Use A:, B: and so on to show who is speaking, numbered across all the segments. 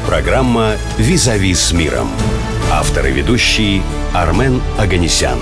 A: Программа «Визави с миром». Автор и ведущий Армен Оганесян.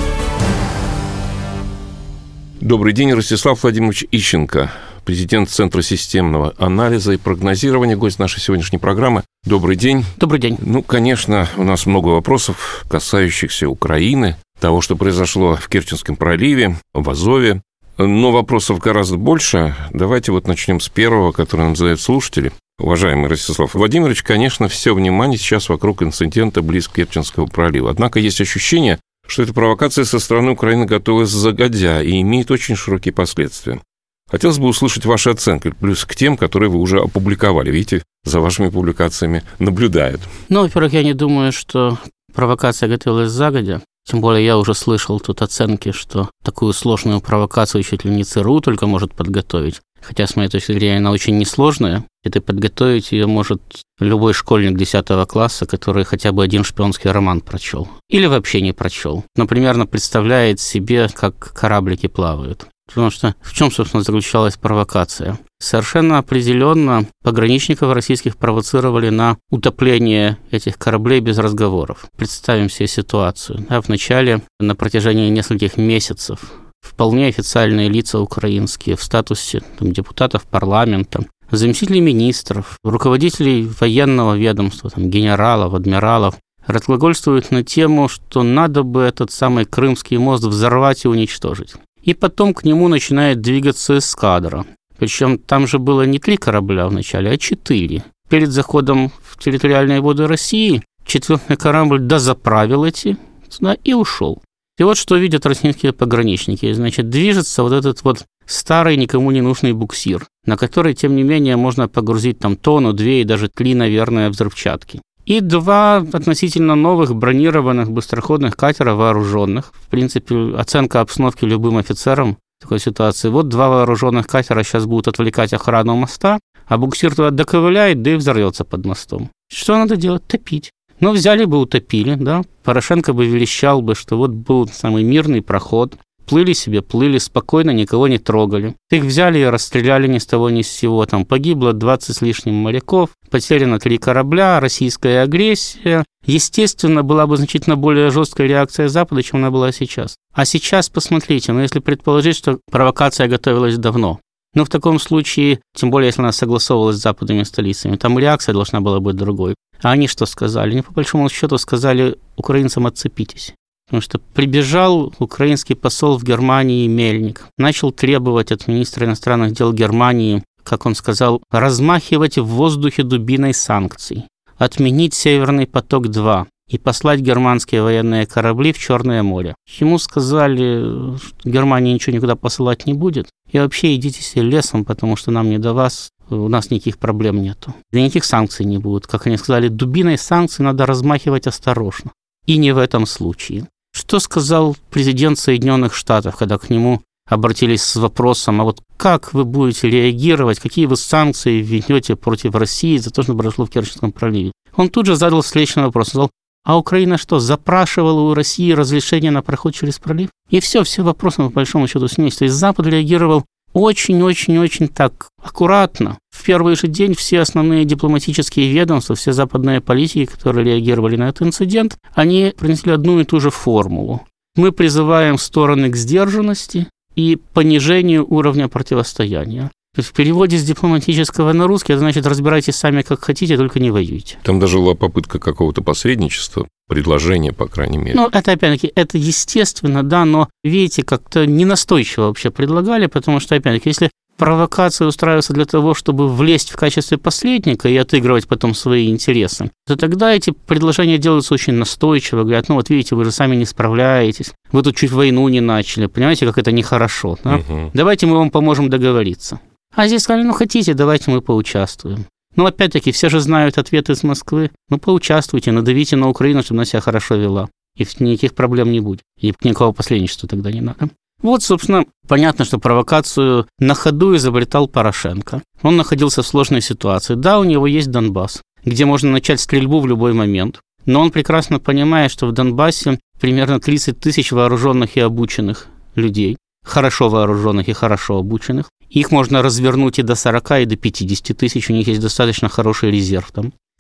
B: Добрый день, Ростислав Владимирович Ищенко, президент Центра системного анализа и прогнозирования, гость нашей сегодняшней программы. Добрый день.
C: Добрый день.
B: Конечно, у нас много вопросов, касающихся Украины, того, что произошло в Керченском проливе, в Азове. Но вопросов гораздо больше. Давайте начнем с первого, который нам задают слушатели. Уважаемый Ростислав Владимирович, конечно, все внимание сейчас вокруг инцидента близ Керченского пролива. Однако есть ощущение, что эта провокация со стороны Украины готовилась загодя и имеет очень широкие последствия. Хотелось бы услышать ваши оценки, плюс к тем, которые вы уже опубликовали. Видите, за вашими публикациями наблюдают.
C: Во-первых, я не думаю, что провокация готовилась загодя. Тем более я уже слышал тут оценки, что такую сложную провокацию чуть ли не ЦРУ только может подготовить. Хотя, с моей точки зрения, она очень несложная. И подготовить ее может любой школьник 10 класса, который хотя бы один шпионский роман прочел. Или вообще не прочел. Но примерно представляет себе, как кораблики плавают. Потому что в чем, собственно, заключалась провокация? Совершенно определенно пограничников российских провоцировали на утопление этих кораблей без разговоров. Представим себе ситуацию. Вначале, на протяжении нескольких месяцев, вполне официальные лица украинские в статусе депутатов парламента, заместителей министров, руководителей военного ведомства, генералов, адмиралов, разглагольствуют на тему, что надо бы этот самый Крымский мост взорвать и уничтожить. И потом к нему начинает двигаться эскадра. Причем там же было не 3 корабля вначале, а 4. Перед заходом в территориальные воды России 4-й корабль дозаправил эти сюда и ушел. И что видят российские пограничники. Движется этот старый никому не нужный буксир, на который, тем не менее, можно погрузить тонну, 2 и даже 3, наверное, взрывчатки. И 2 относительно новых бронированных быстроходных катера вооруженных. В принципе, оценка обстановки любым офицерам в такой ситуации. 2 вооруженных катера сейчас будут отвлекать охрану моста, а буксир туда доковыляет, да и взорвется под мостом. Что надо делать? Топить. Взяли бы, утопили, да. Порошенко бы верещал бы, что был самый мирный проход. Плыли себе, спокойно, никого не трогали. Их взяли и расстреляли ни с того ни с сего. Погибло 20 с лишним моряков, потеряно 3 корабля, российская агрессия. Естественно, была бы значительно более жесткая реакция Запада, чем она была сейчас. А сейчас, посмотрите, если предположить, что провокация готовилась давно, в таком случае, тем более, если она согласовывалась с западными столицами, там реакция должна была быть другой. А они что сказали? Они, по большому счету, сказали украинцам: отцепитесь. Потому что прибежал украинский посол в Германии Мельник, начал требовать от министра иностранных дел Германии, как он сказал, размахивать в воздухе дубиной санкций, отменить «Северный поток-2» и послать германские военные корабли в Черное море. Ему сказали, что Германия ничего никуда посылать не будет, и вообще идите себе лесом, потому что нам не до вас, у нас никаких проблем нету. И никаких санкций не будет. Как они сказали, дубиной санкций надо размахивать осторожно. И не в этом случае. Что сказал президент Соединенных Штатов, когда к нему обратились с вопросом: как вы будете реагировать, какие вы санкции введете против России за то, что произошло в Керченском проливе? Он тут же задал встречный вопрос, сказал: а Украина что, запрашивала у России разрешение на проход через пролив? И все вопросы, по большому счету, снялись. То есть Запад реагировал очень-очень-очень так аккуратно. В первый же день все основные дипломатические ведомства, все западные политики, которые реагировали на этот инцидент, они принесли одну и ту же формулу. Мы призываем стороны к сдержанности и понижению уровня противостояния. В переводе с дипломатического на русский это значит: разбирайтесь сами как хотите, только не воюйте.
B: Там даже была попытка какого-то посредничества, предложение, по крайней мере.
C: Это опять-таки, это естественно, да, но видите, как-то ненастойчиво вообще предлагали, потому что, опять-таки, если провокация устраивается для того, чтобы влезть в качестве посредника и отыгрывать потом свои интересы, то тогда эти предложения делаются очень настойчиво, говорят: видите, вы же сами не справляетесь, вы тут чуть войну не начали, понимаете, как это нехорошо, да? Давайте мы вам поможем договориться. А здесь сказали: хотите, давайте мы поучаствуем. Опять-таки, все же знают ответ из Москвы. Поучаствуйте, надавите на Украину, чтобы она себя хорошо вела. И никаких проблем не будет. И никакого посредничества тогда не надо. Собственно, понятно, что провокацию на ходу изобретал Порошенко. Он находился в сложной ситуации. Да, у него есть Донбасс, где можно начать стрельбу в любой момент. Но он прекрасно понимает, что в Донбассе примерно 30 тысяч вооруженных и обученных людей, хорошо вооруженных и хорошо обученных. Их можно развернуть и до 40, и до 50 тысяч, у них есть достаточно хороший резерв там.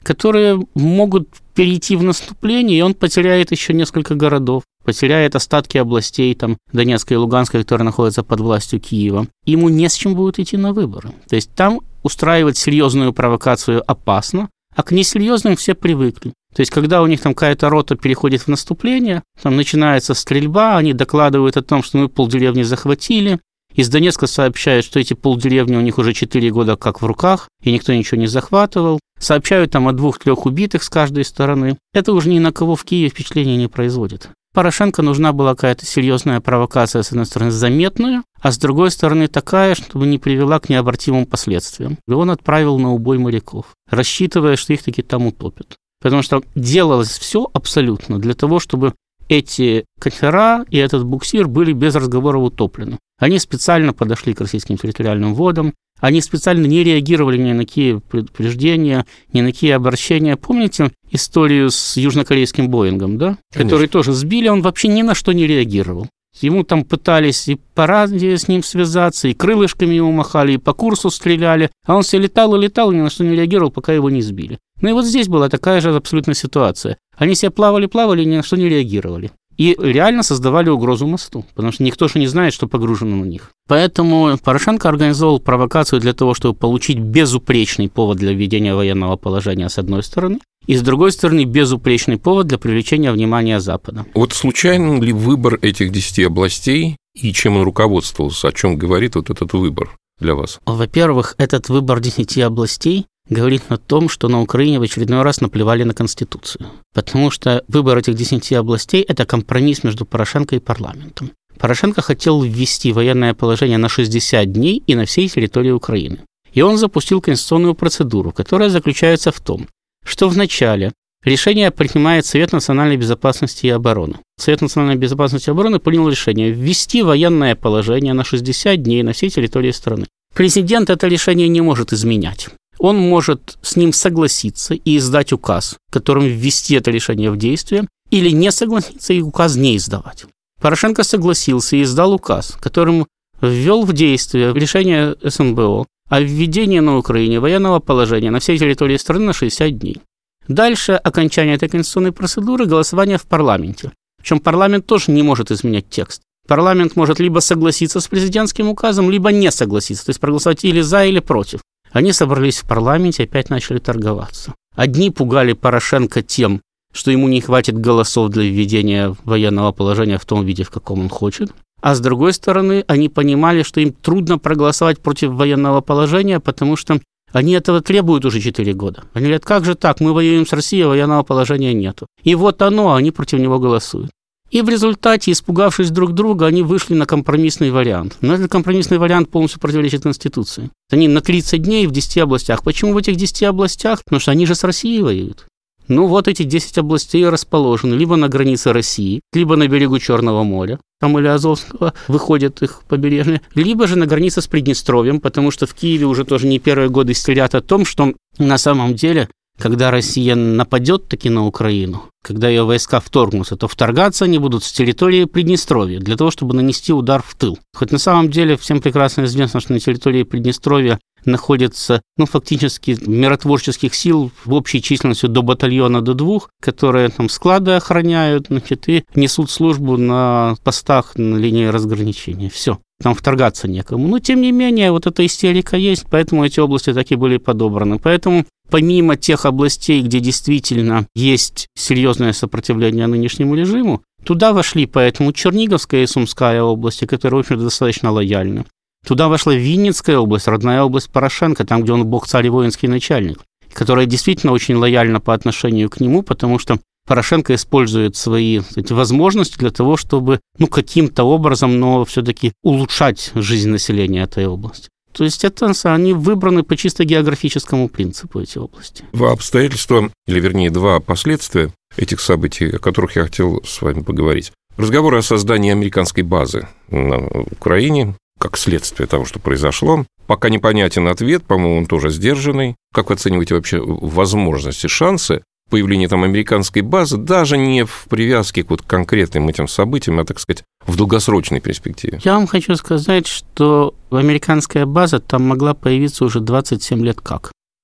C: которые могут перейти в наступление, и он потеряет еще несколько городов, потеряет остатки областей, там, Донецкой и Луганской, которые находятся под властью Киева. Ему не с чем будет идти на выборы. То есть там устраивать серьезную провокацию опасно, а к несерьезным все привыкли. То есть, когда у них там какая-то рота переходит в наступление, там начинается стрельба, они докладывают о том, что мы полдеревни захватили. Из Донецка сообщают, что эти полдеревни у них уже 4 года как в руках, и никто ничего не захватывал. Сообщают там о 2-3 убитых с каждой стороны. Это уже ни на кого в Киеве впечатления не производит. Порошенко нужна была какая-то серьезная провокация, с одной стороны, заметная, а с другой стороны, такая, чтобы не привела к необратимым последствиям. И он отправил на убой моряков, рассчитывая, что их таки там утопят. Потому что делалось все абсолютно для того, чтобы эти катера и этот буксир были без разговоров утоплены. Они специально подошли к российским территориальным водам, они специально не реагировали ни на какие предупреждения, ни на какие обращения. Помните историю с южнокорейским Боингом, да? Который тоже сбили, он вообще ни на что не реагировал. Ему там пытались и по радио с ним связаться, и крылышками ему махали, и по курсу стреляли, а он все летал и летал, ни на что не реагировал, пока его не сбили. Ну и вот здесь была такая же абсолютно ситуация. Они себе плавали, и ни на что не реагировали. И реально создавали угрозу мосту, потому что никто же не знает, что погружено на них. Поэтому Порошенко организовал провокацию для того, чтобы получить безупречный повод для введения военного положения с одной стороны, и с другой стороны безупречный повод для привлечения внимания Запада.
B: Вот случайен ли выбор этих 10 областей и чем он руководствовался, о чем говорит вот этот выбор для вас?
C: Во-первых, этот выбор 10 областей говорит о том, что на Украине в очередной раз наплевали на Конституцию. Потому что выбор этих 10 областей – это компромисс между Порошенко и парламентом. Порошенко хотел ввести военное положение на 60 дней и на всей территории Украины. И он запустил конституционную процедуру, которая заключается в том, что вначале решение принимает Совет национальной безопасности и обороны. Совет национальной безопасности и обороны принял решение ввести военное положение на 60 дней на всей территории страны. Президент это решение не может изменять. Он может с ним согласиться и издать указ, которым ввести это решение в действие, или не согласиться и указ не издавать. Порошенко согласился и издал указ, которым ввел в действие решение СНБО о введении на Украине военного положения на всей территории страны на 60 дней. Дальше окончание этой конституционной процедуры – голосование в парламенте. Причем парламент тоже не может изменять текст. Парламент может либо согласиться с президентским указом, либо не согласиться, то есть проголосовать или за, или против. Они собрались в парламенте и опять начали торговаться. Одни пугали Порошенко тем, что ему не хватит голосов для введения военного положения в том виде, в каком он хочет. А с другой стороны, они понимали, что им трудно проголосовать против военного положения, потому что они этого требуют уже 4 года. Они говорят, как же так, мы воюем с Россией, а военного положения нету. И вот оно, они против него голосуют. И в результате, испугавшись друг друга, они вышли на компромиссный вариант. Но этот компромиссный вариант полностью противоречит Конституции. Они на 30 дней в 10 областях. Почему в этих 10 областях? Потому что они же с Россией воюют. Ну вот эти 10 областей расположены либо на границе России, либо на берегу Черного моря, там или Азовского, выходят их побережье, либо же на границе с Приднестровьем, потому что в Киеве уже тоже не первые годы истерят о том, что на самом деле, когда Россия нападет таки на Украину, когда ее войска вторгнутся, то вторгаться они будут с территории Приднестровья для того, чтобы нанести удар в тыл. Хоть на самом деле всем прекрасно известно, что на территории Приднестровья находится, фактически миротворческих сил в общей численностью до батальона, до 2, которые там склады охраняют, и несут службу на постах на линии разграничения. Все. Там вторгаться некому. Но, тем не менее, вот эта истерика есть, поэтому эти области так и были подобраны. Поэтому, помимо тех областей, где действительно есть серьезное сопротивление нынешнему режиму, туда вошли поэтому Черниговская и Сумская области, которые, в общем-то, достаточно лояльны. Туда вошла Винницкая область, родная область Порошенко, там, где он бог, царь и воинский начальник, которая действительно очень лояльна по отношению к нему, потому что Порошенко использует свои эти возможности для того, чтобы каким-то образом, но все-таки улучшать жизнь населения этой области. То есть это они выбраны по чисто географическому принципу, эти области.
B: Два обстоятельства, или вернее, два последствия этих событий, о которых я хотел с вами поговорить. Разговоры о создании американской базы на Украине, как следствие того, что произошло. Пока непонятен ответ, по-моему, он тоже сдержанный. Как вы оцениваете вообще возможности, шансы появления там американской базы, даже не в привязке к конкретным этим событиям, а, так сказать, в долгосрочной перспективе?
C: Я вам хочу сказать, что американская база там могла появиться уже 27 лет как.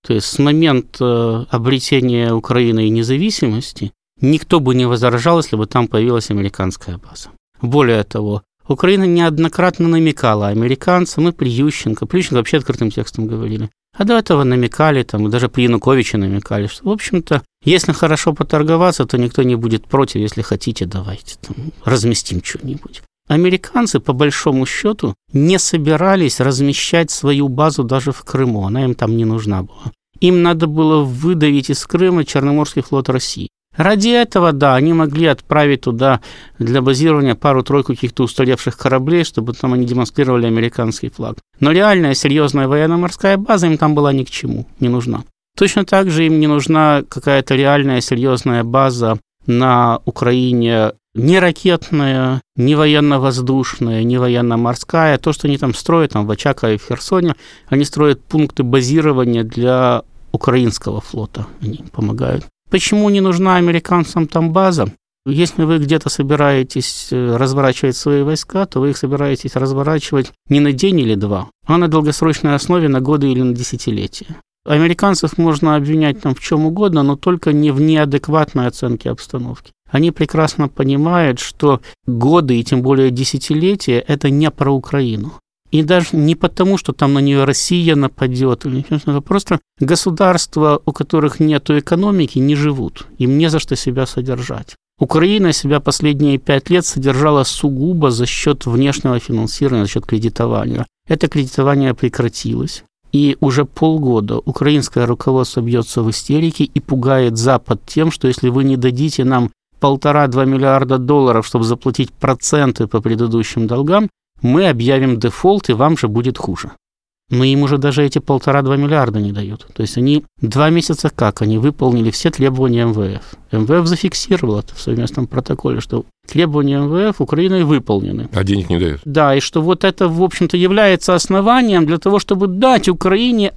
C: То есть с момента обретения Украиной независимости никто бы не возражал, если бы там появилась американская база. Более того, Украина неоднократно намекала американцам и при Ющенко вообще открытым текстом говорили, а до этого намекали, там, даже при Януковиче намекали, что, в общем-то, если хорошо поторговаться, то никто не будет против, если хотите, давайте там, разместим что-нибудь. Американцы, по большому счету, не собирались размещать свою базу даже в Крыму, она им там не нужна была. Им надо было выдавить из Крыма Черноморский флот России. Ради этого, да, они могли отправить туда для базирования пару-тройку каких-то устаревших кораблей, чтобы там они демонстрировали американский флаг. Но реальная, серьезная военно-морская база им там была ни к чему, не нужна. Точно так же им не нужна какая-то реальная, серьезная база на Украине, не ракетная, не военно-воздушная, не военно-морская. То, что они там строят, там в Очакове и в Херсоне, они строят пункты базирования для украинского флота, они помогают. Почему не нужна американцам там база? Если вы где-то собираетесь разворачивать свои войска, то вы их собираетесь разворачивать не на день или два, а на долгосрочной основе на годы или на десятилетия. Американцев можно обвинять там в чем угодно, но только не в неадекватной оценке обстановки. Они прекрасно понимают, что годы и тем более десятилетия – это не про Украину. И даже не потому, что там на нее Россия нападет, просто государства, у которых нет экономики, не живут. Им не за что себя содержать. Украина себя последние 5 лет содержала сугубо за счет внешнего финансирования, за счет кредитования. Это кредитование прекратилось. И уже полгода украинское руководство бьется в истерике и пугает Запад тем, что если вы не дадите нам 1,5-2 миллиарда долларов, чтобы заплатить проценты по предыдущим долгам, мы объявим дефолт, и вам же будет хуже. Но им уже даже эти 1,5-2 миллиарда не дают. То есть они 2 месяца как? Они выполнили все требования МВФ. МВФ зафиксировал это в совместном протоколе, что требования МВФ Украиной выполнены.
B: А денег не дают.
C: Да, и что вот это, в общем-то, является основанием для того, чтобы дать Украине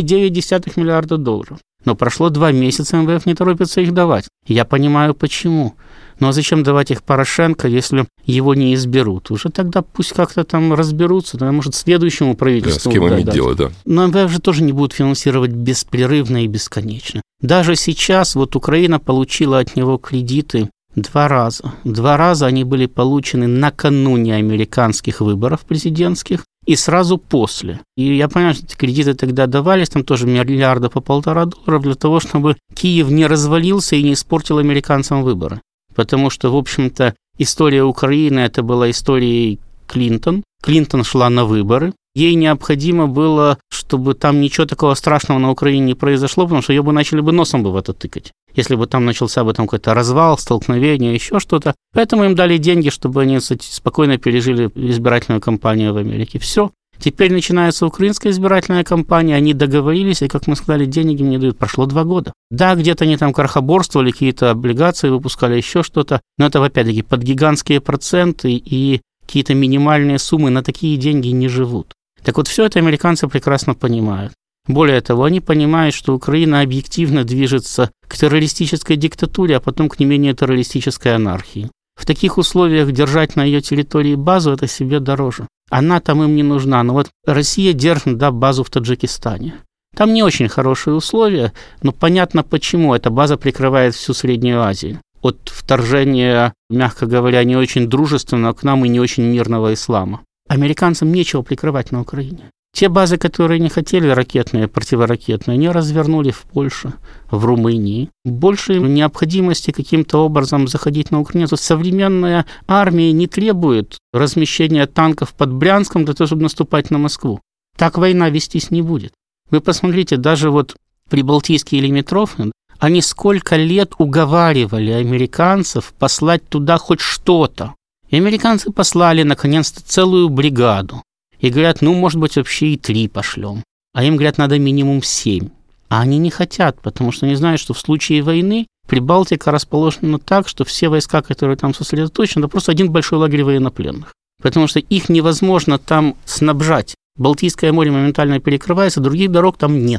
C: 1,9 миллиарда долларов. Но прошло 2 месяца, МВФ не торопится их давать. Я понимаю, почему. Ну а зачем давать их Порошенко, если его не изберут? Уже тогда пусть как-то там разберутся, тогда, может, следующему правительству.
B: Да, с кем иметь дело, да.
C: Но МВФ же тоже не будут финансировать беспрерывно и бесконечно. Даже сейчас вот Украина получила от него кредиты 2 раза. 2 раза они были получены накануне американских выборов президентских и сразу после. И я понимаю, что эти кредиты тогда давались, там тоже миллиарда по $1,5 для того, чтобы Киев не развалился и не испортил американцам выборы. Потому что, в общем-то, история Украины – это была историей Клинтон. Клинтон шла на выборы. Ей необходимо было, чтобы там ничего такого страшного на Украине не произошло, потому что ее бы начали бы носом в это тыкать. Если бы там начался бы там какой-то развал, столкновение, еще что-то. Поэтому им дали деньги, чтобы они спокойно пережили избирательную кампанию в Америке. Все. Теперь начинается украинская избирательная кампания, они договорились, и, как мы сказали, денег им не дают. Прошло 2 года. Да, где-то они там крохоборствовали, какие-то облигации выпускали, еще что-то, но это, опять-таки, под гигантские проценты и какие-то минимальные суммы на такие деньги не живут. Так вот, все это американцы прекрасно понимают. Более того, они понимают, что Украина объективно движется к террористической диктатуре, а потом к не менее террористической анархии. В таких условиях держать на ее территории базу – это себе дороже. Она там им не нужна. Но вот Россия держит, да, базу в Таджикистане. Там не очень хорошие условия, но понятно почему. Эта база прикрывает всю Среднюю Азию от вторжения, мягко говоря, не очень дружественного к нам и не очень мирного ислама. Американцам нечего прикрывать на Украине. Те базы, которые не хотели ракетные, противоракетные, они развернули в Польше, в Румынии. Больше необходимости каким-то образом заходить на Украину. Современная армия не требует размещения танков под Брянском для того, чтобы наступать на Москву. Так война вестись не будет. Вы посмотрите, даже вот прибалтийские лимитрофы, они сколько лет уговаривали американцев послать туда хоть что-то. И американцы послали, наконец-то, целую бригаду. И говорят, ну, может быть, вообще и 3 пошлем. А им говорят, надо минимум 7. А они не хотят, потому что они знают, что в случае войны Прибалтика расположена так, что все войска, которые там сосредоточены, это просто один большой лагерь военнопленных. Потому что их невозможно там снабжать. Балтийское море моментально перекрывается, других дорог там нету.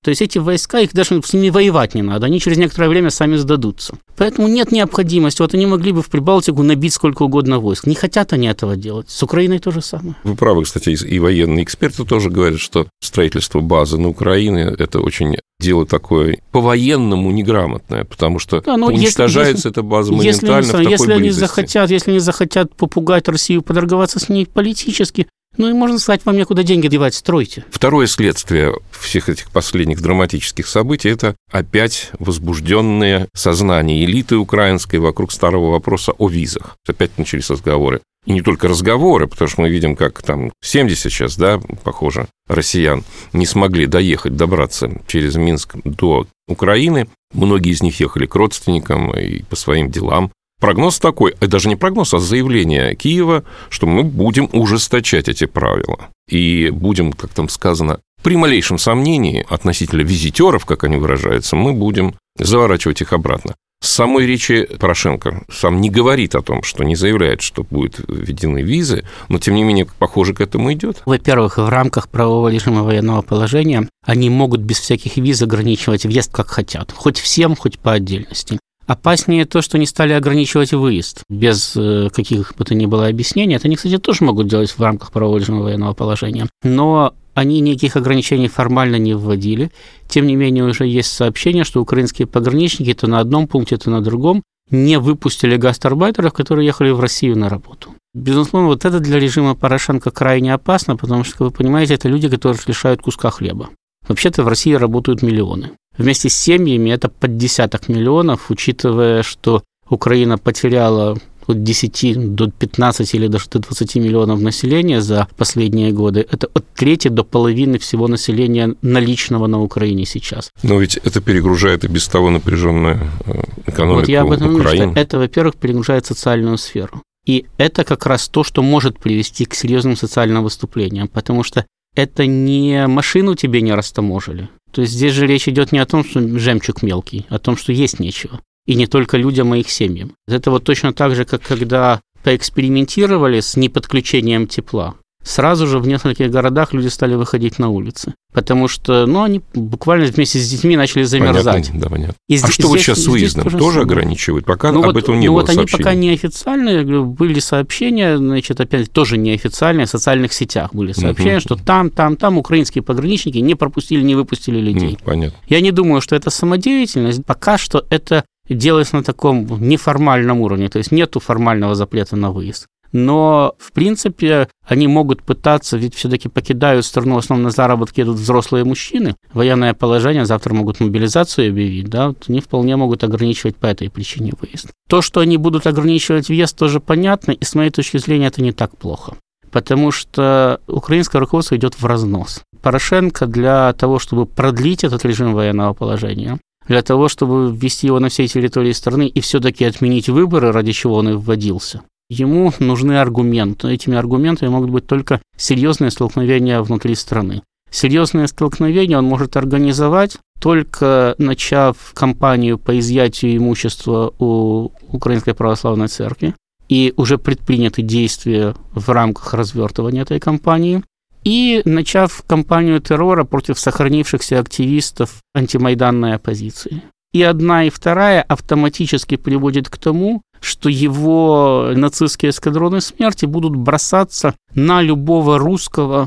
C: То есть эти войска, их даже с ними воевать не надо, они через некоторое время сами сдадутся. Поэтому нет необходимости. Вот они могли бы в Прибалтику набить сколько угодно войск. Не хотят они этого делать. С Украиной то же самое.
B: Вы правы, кстати, и военные эксперты тоже говорят, что строительство базы на Украине – это очень дело такое по-военному неграмотное, потому что уничтожается эта база моментально в такой близости.
C: Если они захотят попугать Россию, подорговаться с ней политически, и можно сказать, вам некуда деньги девать, стройте.
B: Второе следствие всех этих последних драматических событий – это опять возбужденное сознание элиты украинской вокруг старого вопроса о визах. Опять начались разговоры. И не только разговоры, потому что мы видим, как там 70 сейчас, похоже, россиян не смогли добраться через Минск до Украины. Многие из них ехали к родственникам и по своим делам. Прогноз такой, даже не прогноз, а заявление Киева, что мы будем ужесточать эти правила. И будем, как там сказано, при малейшем сомнении относительно визитеров, как они выражаются, мы будем заворачивать их обратно. С самой речи Порошенко сам не говорит о том, что не заявляет, что будут введены визы, но, тем не менее, похоже, к этому идет.
C: Во-первых, в рамках правового режима военного положения они могут без всяких виз ограничивать въезд как хотят, хоть всем, хоть по отдельности. Опаснее то, что они стали ограничивать выезд без каких бы то ни было объяснений. Это они, кстати, тоже могут делать в рамках правового режима военного положения. Но они никаких ограничений формально не вводили. Тем не менее, уже есть сообщение, что украинские пограничники то на одном пункте, то на другом не выпустили гастарбайтеров, которые ехали в Россию на работу. Безусловно, вот это для режима Порошенко крайне опасно, потому что, как вы понимаете, это люди, которые лишают куска хлеба. Вообще-то в России работают миллионы. Вместе с семьями это под десяток миллионов, учитывая, что Украина потеряла от 10 до 15 или даже до 20 миллионов населения за последние годы. Это от трети до половины всего населения наличного на Украине сейчас.
B: Но ведь это перегружает и без того напряженную экономику
C: вот я об этом
B: Украины.
C: Говорю, что это, во-первых, перегружает социальную сферу. И это как раз то, что может привести к серьезным социальным выступлениям, потому что это не машину тебе не растаможили. То есть здесь же речь идет не о том, что жемчуг мелкий, а о том, что есть нечего. И не только людям, а их семьям. Это вот точно так же, как когда поэкспериментировали с неподключением тепла. Сразу же в нескольких городах люди стали выходить на улицы. Потому что, они буквально вместе с детьми начали замерзать.
B: Понятно, да, понятно. А что вот сейчас с выездом? Тоже ограничивают? Пока об этом не было сообщений.
C: Они пока неофициальные, были сообщения, опять тоже неофициальные, в социальных сетях были сообщения, что там украинские пограничники не пропустили, не выпустили людей.
B: Понятно.
C: Я не думаю, что это самодеятельность. Пока что это делается на таком неформальном уровне, то есть нету формального запрета на выезд. Но, в принципе, они могут пытаться, ведь все-таки покидают страну, в основном на заработки идут взрослые мужчины, военное положение, завтра могут мобилизацию объявить, они вполне могут ограничивать по этой причине выезд. То, что они будут ограничивать въезд, тоже понятно, и с моей точки зрения это не так плохо, потому что украинское руководство идет в разнос. Порошенко для того, чтобы продлить этот режим военного положения, для того, чтобы ввести его на всей территории страны и все-таки отменить выборы, ради чего он и вводился, ему нужны аргументы. Этими аргументами могут быть только серьезные столкновения внутри страны. Серьезные столкновения он может организовать, только начав кампанию по изъятию имущества у Украинской Православной Церкви, и уже предприняты действия в рамках развертывания этой кампании, и начав кампанию террора против сохранившихся активистов антимайданной оппозиции. И одна, и вторая автоматически приводит к тому, что его нацистские эскадроны смерти будут бросаться на любого русского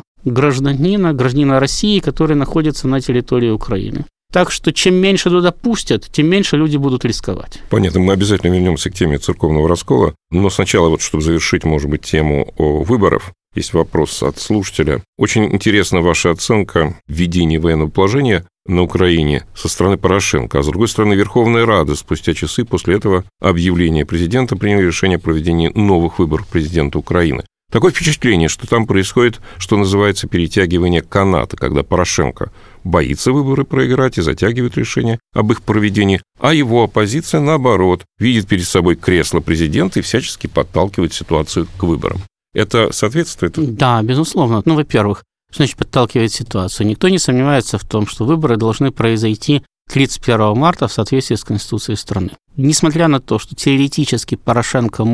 C: гражданина России, который находится на территории Украины. Так что чем меньше туда пустят, тем меньше люди будут рисковать.
B: Понятно, мы обязательно вернемся к теме церковного раскола, но сначала, чтобы завершить, может быть, тему выборов, есть вопрос от слушателя. Очень интересна ваша оценка введения военного положения на Украине со стороны Порошенко, а с другой стороны Верховная Рада спустя часы после этого объявления президента приняла решение о проведении новых выборов президента Украины. Такое впечатление, что там происходит, что называется, перетягивание каната, когда Порошенко боится выборы проиграть и затягивает решение об их проведении, а его оппозиция, наоборот, видит перед собой кресло президента и всячески подталкивает ситуацию к выборам. Это соответствует?
C: Да, безусловно. Во-первых, что значит подталкивает ситуацию? Никто не сомневается в том, что выборы должны произойти 31 марта в соответствии с Конституцией страны. Несмотря на то, что теоретически Порошенко мог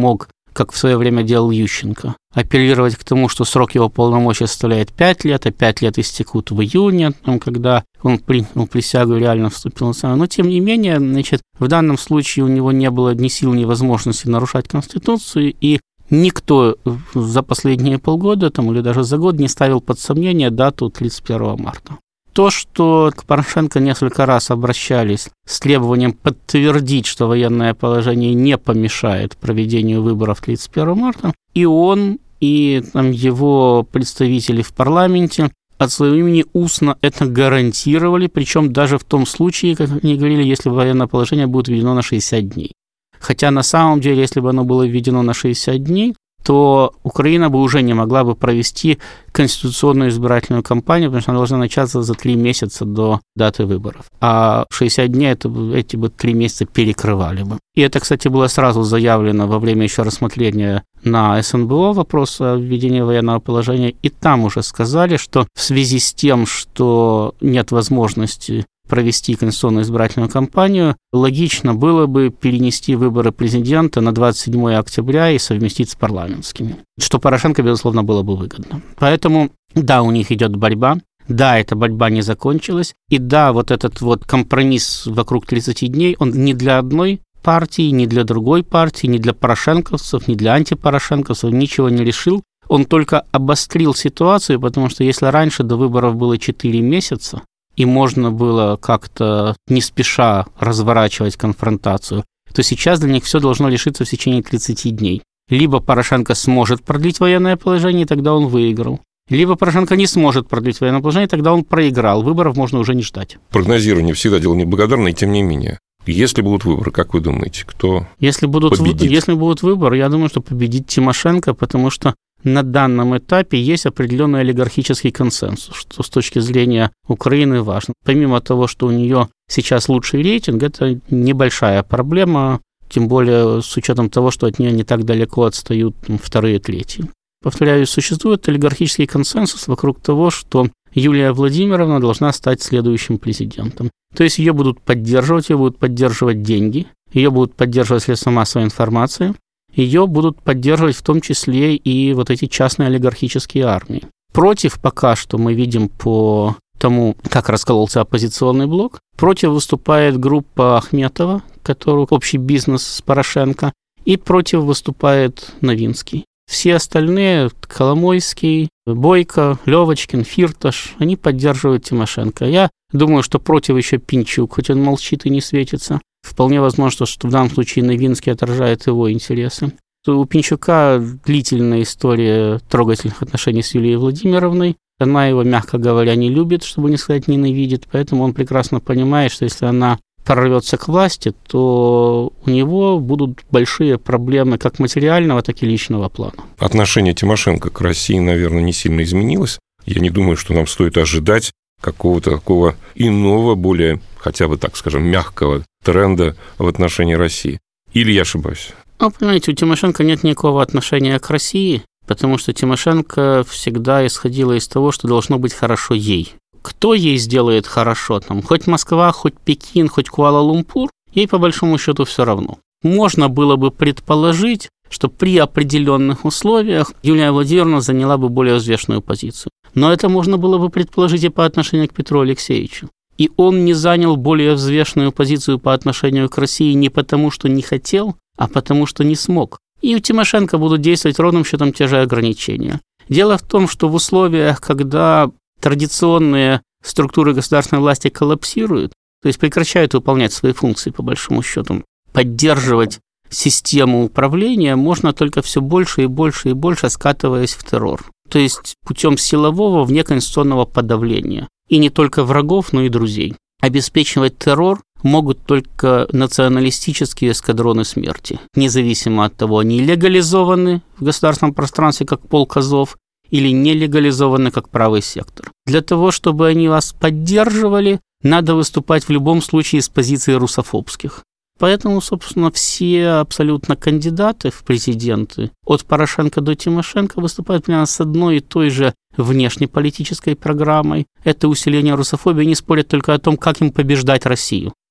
C: как в свое время делал Ющенко. Апеллировать к тому, что срок его полномочий составляет 5 лет, а 5 лет истекут в июне, когда он принял присягу и реально вступил на самое. Но, тем не менее, в данном случае у него не было ни сил, ни возможности нарушать Конституцию, и никто за последние полгода или даже за год не ставил под сомнение дату 31 марта. То, что к Порошенко несколько раз обращались с требованием подтвердить, что военное положение не помешает проведению выборов 31 марта, и он, и его представители в парламенте от своего имени устно это гарантировали, причем даже в том случае, как они говорили, если военное положение будет введено на 60 дней. Хотя на самом деле, если бы оно было введено на 60 дней, то Украина бы уже не могла бы провести конституционную избирательную кампанию, потому что она должна начаться за 3 месяца до даты выборов. А 60 дней эти бы 3 месяца перекрывали бы. И это, кстати, было сразу заявлено во время еще рассмотрения на СНБО вопроса введения военного положения. И там уже сказали, что в связи с тем, что нет возможности провести конституционную избирательную кампанию, логично было бы перенести выборы президента на 27 октября и совместить с парламентскими, что Порошенко, безусловно, было бы выгодно. Поэтому, да, у них идет борьба, да, эта борьба не закончилась, и да, вот этот компромисс вокруг 30 дней, он не для одной партии, не для другой партии, не для порошенковцев, не для антипорошенковцев, ничего не решил, он только обострил ситуацию, потому что если раньше до выборов было 4 месяца, и можно было как-то не спеша разворачивать конфронтацию, то сейчас для них все должно решиться в течение 30 дней. Либо Порошенко сможет продлить военное положение, и тогда он выиграл. Либо Порошенко не сможет продлить военное положение, и тогда он проиграл. Выборов можно уже не ждать.
B: Прогнозирование всегда дело неблагодарное, и тем не менее. Если будут выборы, как вы думаете, кто победит?
C: Если будут выборы, я думаю, что победит Тимошенко, потому что на данном этапе есть определенный олигархический консенсус, что с точки зрения Украины важно. Помимо того, что у нее сейчас лучший рейтинг, это небольшая проблема, тем более с учетом того, что от нее не так далеко отстают вторые, третьи. Повторяю, существует олигархический консенсус вокруг того, что Юлия Владимировна должна стать следующим президентом. То есть ее будут поддерживать деньги, ее будут поддерживать средства массовой информации, ее будут поддерживать в том числе и вот эти частные олигархические армии. Против пока что мы видим по тому, как раскололся оппозиционный блок, против выступает группа Ахметова, который общий бизнес с Порошенко, и против выступает Новинский. Все остальные, Коломойский, Бойко, Левочкин, Фирташ, они поддерживают Тимошенко. Я думаю, что против еще Пинчук, хоть он молчит и не светится. Вполне возможно, что в данном случае Новинский отражает его интересы. У Пинчука длительная история трогательных отношений с Юлией Владимировной. Она его, мягко говоря, не любит, чтобы не сказать ненавидит, поэтому он прекрасно понимает, что если она прорвется к власти, то у него будут большие проблемы как материального, так и личного плана.
B: Отношение Тимошенко к России, наверное, не сильно изменилось. Я не думаю, что нам стоит ожидать какого-то такого иного, более, хотя бы, так скажем, мягкого тренда в отношении России. Или я ошибаюсь?
C: Понимаете, у Тимошенко нет никакого отношения к России, потому что Тимошенко всегда исходила из того, что должно быть хорошо ей. Кто ей сделает хорошо, хоть Москва, хоть Пекин, хоть Куала-Лумпур, ей по большому счету все равно. Можно было бы предположить, что при определенных условиях Юлия Владимировна заняла бы более взвешенную позицию. Но это можно было бы предположить и по отношению к Петру Алексеевичу. И он не занял более взвешенную позицию по отношению к России не потому, что не хотел, а потому, что не смог. И у Тимошенко будут действовать ровным счетом те же ограничения. Дело в том, что в условиях, когда традиционные структуры государственной власти коллапсируют, то есть прекращают выполнять свои функции, по большому счету, поддерживать систему управления можно только все больше и больше и больше, скатываясь в террор. То есть путем силового внеконституционного подавления. И не только врагов, но и друзей. Обеспечивать террор могут только националистические эскадроны смерти, независимо от того, они легализованы в государственном пространстве, как полк Азов, или не легализованы, как правый сектор. Для того, чтобы они вас поддерживали, надо выступать в любом случае с позиции русофобских. Поэтому, собственно, все абсолютно кандидаты в президенты, от Порошенко до Тимошенко, выступают примерно с одной и той же внешнеполитической программой. Это усиление русофобии, они спорят только о том, как им побеждать Россию.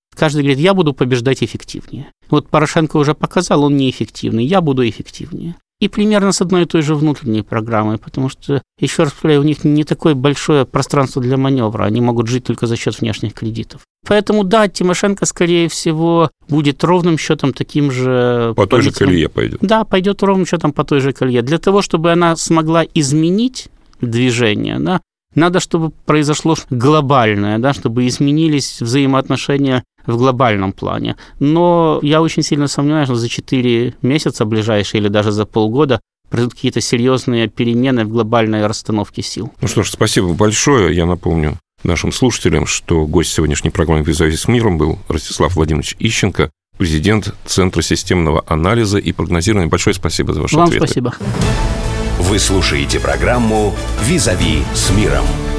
C: Каждый говорит, я буду побеждать эффективнее. Вот Порошенко уже показал, он неэффективный, я буду эффективнее. И примерно с одной и той же внутренней программой, потому что, еще раз повторяю, у них не такое большое пространство для маневра, они могут жить только за счет внешних кредитов. Поэтому, да, Тимошенко, скорее всего, будет ровным счетом таким же...
B: По той же колее пойдет.
C: Да, пойдет ровным счетом по той же колее. Для того, чтобы она смогла изменить движение, да, надо, чтобы произошло глобальное, да, чтобы изменились взаимоотношения в глобальном плане. Но я очень сильно сомневаюсь, что за 4 месяца ближайшие или даже за полгода произойдут какие-то серьезные перемены в глобальной расстановке сил.
B: Ну что ж, спасибо большое. Я напомню нашим слушателям, что гость сегодняшней программы «Визави с миром» был Ростислав Владимирович Ищенко, президент Центра системного анализа и прогнозирования. Большое спасибо за ваши ответы.
C: Вам спасибо.
A: Вы слушаете программу «Визави с миром».